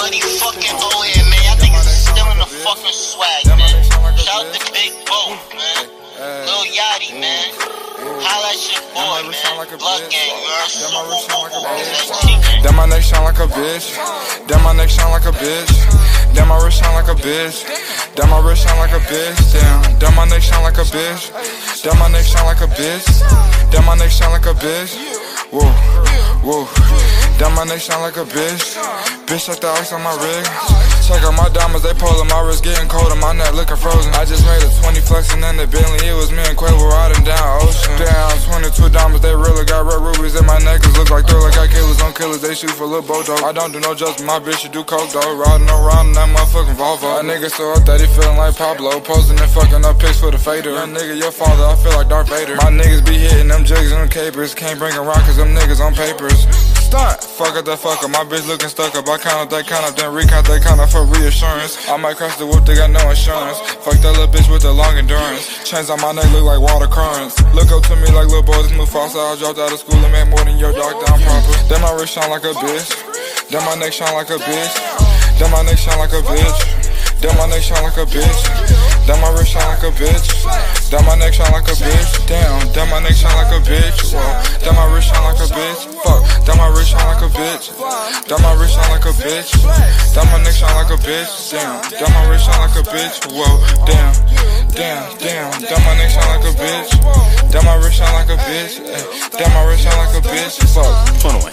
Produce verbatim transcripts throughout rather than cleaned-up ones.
Buddy fucking old here, man. Y'all niggas is still in the fucking swag, man. Shout out to Big Bo, man. Lil Yachty, man. Holla at your boy, man. Blood gang, you heard? So, woo, woo, woo. Damn, my neck shine like a bitch. Damn, my neck shine like a bitch. Damn, my wrist shine like a bitch. Damn, my wrist shine like a bitch. Damn, damn, my neck shine like a bitch. Damn, my neck shine like a bitch. Damn, my neck shine like a bitch. Whoa, whoa. Damn, my neck shine like a bitch. Bitch like the ice on my rig. Check out my diamonds, they pulling. My wrist getting colder, my neck looking frozen. I just made a twenty flexing in the Bentley. It was me and Quavo riding down ocean. Damn, twenty-two diamonds, they really got red rubies in my necklace. Look like Thriller, got killers on killers. They shoot for Lil Bodo. I don't do no jokes, but my bitch, she do coke though. Riding around in that motherfucking Volvo. A nigga so up that he feeling like Pablo. Posting and fucking up pics for the fader. Young nigga, your father, I feel like Darth Vader. My niggas be hitting them jigs and them capers. Can't bring a rock cause them niggas on papers. Stunt. Fuck up that fuck up, my bitch looking stuck up. I count up that count up, then recount that count up for reassurance. I might crash the whip, they got no insurance. Fuck that little bitch with the long endurance. Chains on my neck look like water currents. Look up to me like little boy, this Mufasa. I dropped out of school and made more than your dog down proper. Then my wrist shine like a bitch. Then my neck shine like a bitch. Then my neck shine like a bitch. Then my neck shine like a bitch. Then my wrist shine like a bitch. Then my neck shine like a bitch. Damn, then my neck shine like a bitch. Whoa, then my wrist shine like a bitch. Fuck, then my wrist shine like a bitch. Then my wrist shine like a bitch. Then my neck shine like a bitch. Damn, then my wrist shine like a bitch. Whoa, damn, damn, damn. Then my neck shine like a bitch. Then my wrist shine like a bitch. Then my wrist shine like a bitch. Fuck. twenty-one.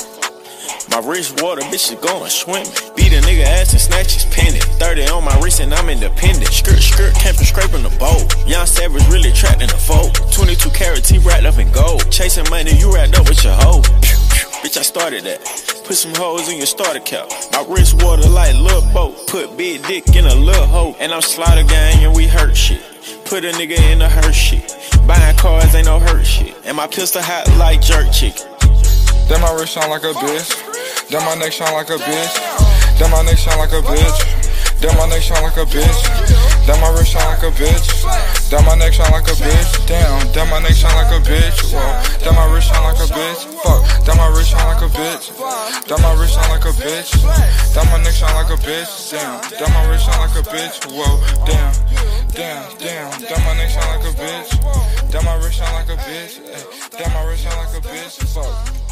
My wrist water, bitch is going swimming. Beat a nigga ass and snatch his pendant. thirty on my wrist and I'm independent. Skirt, skirt, came from scraping the bowl. Young Savage really trapped in the fold. twenty-two karat T wrapped up in gold. Chasing money, you wrapped up with your hoe. Pew, pew, bitch, I started that. Put some hoes in your starter cap. My wrist water like Lil Boat. Put big dick in a little hoe. And I'm slaughter gang and we hurt shit. Put a nigga in the hurt shit. Buying cars ain't no hurt shit. And my pistol hot like jerk chicken. Then my wrist shine like a bitch. Then my neck shine like a bitch. Then my neck shine like a bitch. Then my neck shine like a bitch. Then my wrist shine like a bitch. Then my neck shine like a bitch. Damn, then my neck shine like a bitch. Whoa, then my wrist shine like a bitch. Fuck, then my wrist shine like a bitch. Then my wrist shine like a bitch. Then my neck shine like a bitch. Damn, then my wrist shine like a bitch. Whoa, damn, damn, damn. Then my neck shine like a bitch. Then my wrist shine like a bitch. Then my wrist shine like a bitch. Fuck.